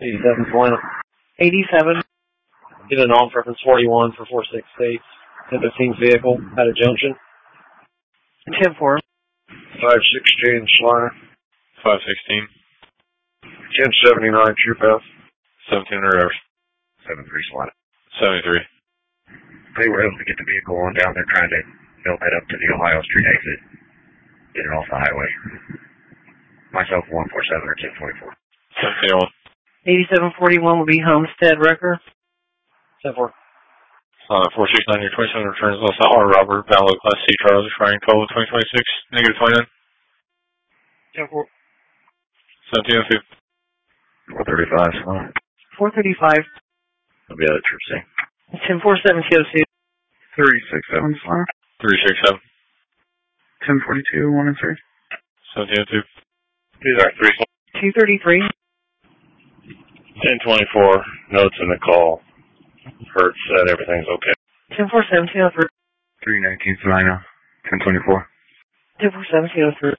87 Atlanta. 87. Get an on-preference 41 for 46 States. 1015 vehicle at a junction. 10-4. 516 Sliner. 516. 1079 True Path. 1700 hours. 73 Sliner. 73. They were able to get the vehicle on down there trying to head up to the Ohio Street exit. Get it off the highway. Myself 147 or 1024. 1701. 8741 will be Homestead Wrecker. 10-4. 469, your 27 returns Los R. Robert, Valid Class C, Charlie, Frying Code 2026, negative 29. 10-4. 1702. 435 Sliner. 435. I'll be out of Trip C. 1047 COC. 367 Sliner. 367. 1042, 1 and 3. 1702. These are 3. 233. 1024. Notes in the call. Hertz said everything's okay. 1047 203. 319 Salina. 1024. 1047 203.